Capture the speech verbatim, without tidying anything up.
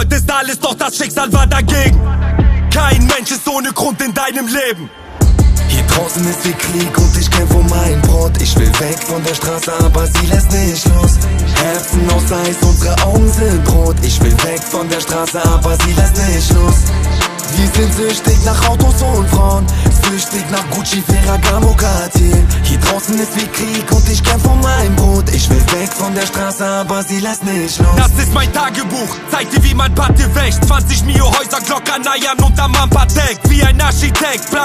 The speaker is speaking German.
wolltest alles, doch das Schicksal war dagegen. Kein Mensch ist ohne Grund in deinem Leben. Hier draußen ist viel Krieg und ich kämpf um mein Brot. Ich will weg von der Straße, aber sie lässt nicht los. Herzen aus Eis, unsere Augen sind rot. Ich will weg von der Straße, aber sie lässt nicht los. Wir sind süchtig nach Autos und Frauen, süchtig nach Gucci, Ferragamo, Cartier. Hier draußen ist viel Krieg und ich kämpf um mein Brot. Ich will weg von der Straße, aber sie lässt nicht los. Das ist mein Tagebuch, zeig dir wie man Patte wäscht. zwanzig Mio Häuser, Glock an Eiern unterm Ampadeck. Wie ein Architekt,